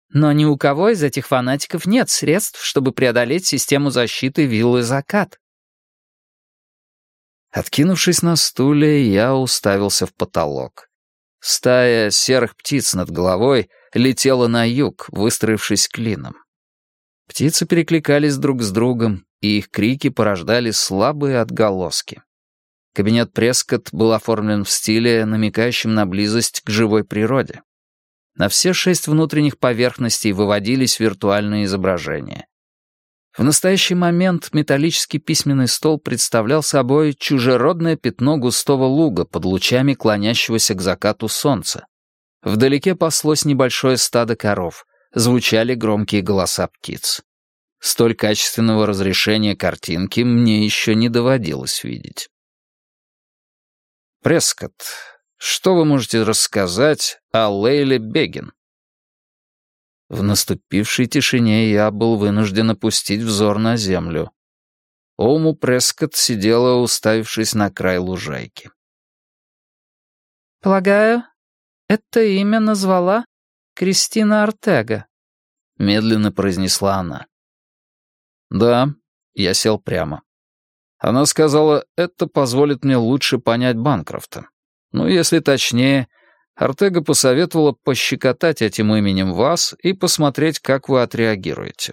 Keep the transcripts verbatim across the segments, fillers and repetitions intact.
Но ни у кого из этих фанатиков нет средств, чтобы преодолеть систему защиты виллы «Закат». Откинувшись на стуле, я уставился в потолок. Стая серых птиц над головой летела на юг, выстроившись клином. Птицы перекликались друг с другом, и их крики порождали слабые отголоски. Кабинет Прескотт был оформлен в стиле, намекающем на близость к живой природе. На все шесть внутренних поверхностей выводились виртуальные изображения. В настоящий момент металлический письменный стол представлял собой чужеродное пятно густого луга под лучами клонящегося к закату солнца. Вдалеке паслось небольшое стадо коров, звучали громкие голоса птиц. Столь качественного разрешения картинки мне еще не доводилось видеть. «Прескотт, что вы можете рассказать о Лейле Бегин?» В наступившей тишине я был вынужден опустить взор на землю. Оуму Прескотт сидела, уставившись на край лужайки. «Полагаю, это имя назвала Кристина Ортега», — медленно произнесла она. «Да», — я сел прямо. Она сказала, это позволит мне лучше понять Банкрофта. Ну, если точнее, Ортега посоветовала пощекотать этим именем вас и посмотреть, как вы отреагируете.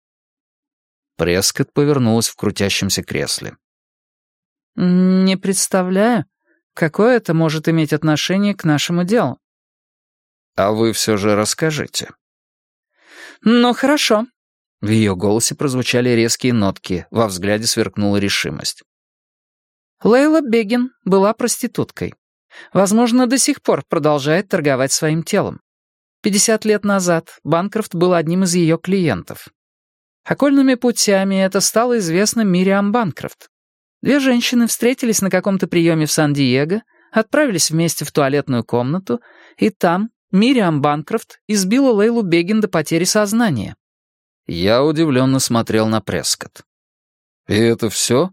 Прескотт повернулась в крутящемся кресле. «Не представляю, какое это может иметь отношение к нашему делу». «А вы все же расскажите». «Ну, хорошо». В ее голосе прозвучали резкие нотки, во взгляде сверкнула решимость. Лейла Бегин была проституткой. Возможно, до сих пор продолжает торговать своим телом. пятьдесят лет назад Банкрофт был одним из ее клиентов. Окольными путями это стало известно Мириам Банкрофт. Две женщины встретились на каком-то приеме в Сан-Диего, отправились вместе в туалетную комнату, и там Мириам Банкрофт избила Лейлу Бегин до потери сознания. Я удивленно смотрел на Прескотт. «И это все?»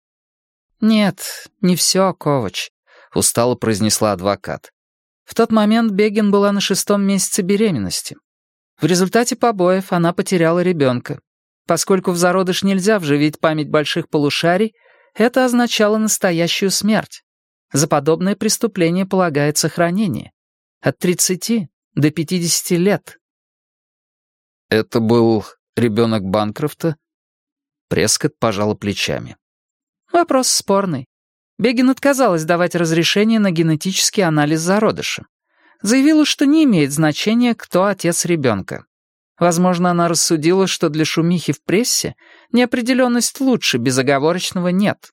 «Нет, не все, Ковач», — устало произнесла адвокат. «В тот момент Бегин была на шестом месяце беременности. В результате побоев она потеряла ребенка. Поскольку в зародыш нельзя вживить память больших полушарий, это означало настоящую смерть. За подобное преступление полагается хранение. От тридцати до пятидесяти лет». «Это был ребенок Банкрофта?» Прескотт пожала плечами. «Вопрос спорный. Бегин отказалась давать разрешение на генетический анализ зародыша. Заявила, что не имеет значения, кто отец ребенка. Возможно, она рассудила, что для шумихи в прессе неопределенность лучше безоговорочного «нет».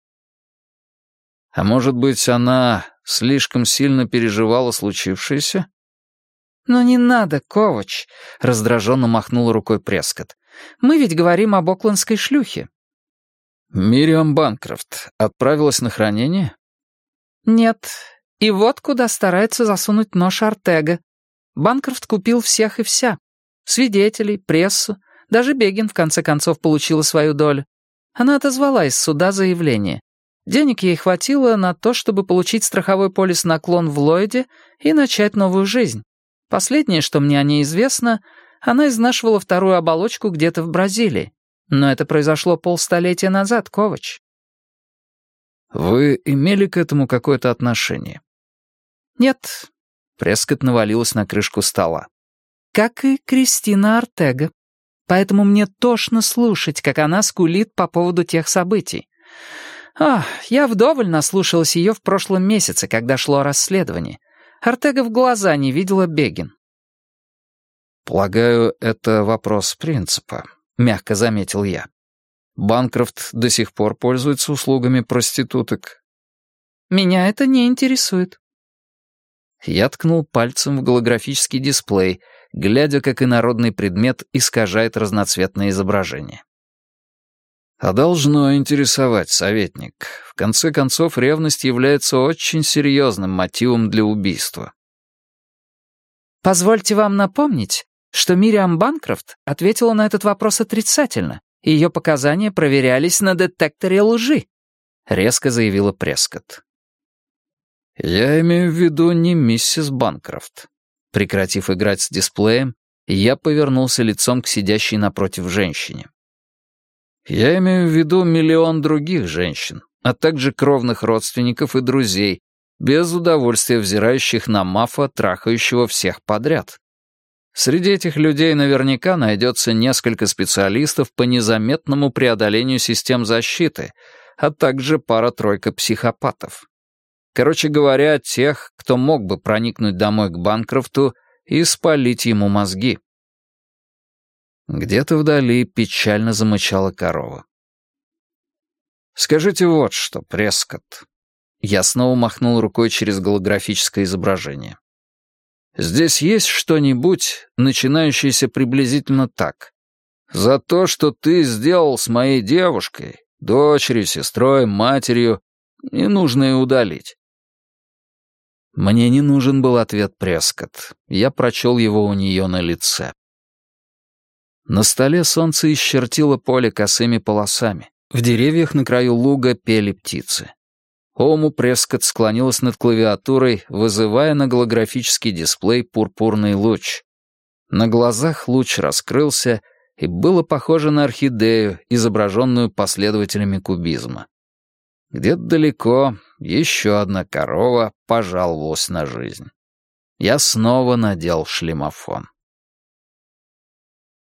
А может быть, она слишком сильно переживала случившееся? «Но не надо, Ковач», — раздраженно махнула рукой Прескотт. «Мы ведь говорим об оклендской шлюхе». Мириам Банкрофт отправилась на хранение? «Нет. И вот куда старается засунуть нож Ортега. Банкрофт купил всех и вся. Свидетелей, прессу. Даже Бегин, в конце концов, получила свою долю. Она отозвала из суда заявление. Денег ей хватило на то, чтобы получить страховой полис на клон в Ллойде и начать новую жизнь. Последнее, что мне о ней известно, она изнашивала вторую оболочку где-то в Бразилии. Но это произошло полстолетия назад, Ковач». «Вы имели к этому какое-то отношение?» «Нет». Прескотт навалилась на крышку стола. «Как и Кристина Ортега. Поэтому мне тошно слушать, как она скулит по поводу тех событий. Ах, я вдоволь наслушалась ее в прошлом месяце, когда шло расследование. Ортега в глаза не видела Бегин». «Полагаю, это вопрос принципа», — мягко заметил я. «Банкрофт до сих пор пользуется услугами проституток». «Меня это не интересует». Я ткнул пальцем в голографический дисплей, глядя, как инородный предмет искажает разноцветное изображение. «А должно интересовать, советник. В конце концов, ревность является очень серьезным мотивом для убийства». «Позвольте вам напомнить, что Мириам Банкрофт ответила на этот вопрос отрицательно, и ее показания проверялись на детекторе лжи», — резко заявила Прескотт. «Я имею в виду не миссис Банкрофт». Прекратив играть с дисплеем, Я повернулся лицом к сидящей напротив женщине. Я имею в виду миллион других женщин, а также кровных родственников и друзей, без удовольствия взирающих на мафа, трахающего всех подряд. Среди этих людей наверняка найдется несколько специалистов по незаметному преодолению систем защиты, а также пара-тройка психопатов. Короче говоря, тех, кто мог бы проникнуть домой к Банкрофту и спалить ему мозги. Где-то вдали печально замычала корова. «Скажите вот что, Прескотт». Я снова махнул рукой через голографическое изображение. «Здесь есть что-нибудь, начинающееся приблизительно так. За то, что ты сделал с моей девушкой, дочерью, сестрой, матерью, не нужно и удалить». Мне не нужен был ответ Прескотт. Я прочел его у нее на лице. На столе солнце исчертило поле косыми полосами. В деревьях на краю луга пели птицы. Ому Прескотт склонилась над клавиатурой, вызывая на голографический дисплей пурпурный луч. На глазах луч раскрылся, и было похоже на орхидею, изображенную последователями кубизма. Где-то далеко еще одна корова пожаловалась на жизнь. Я снова надел шлемофон.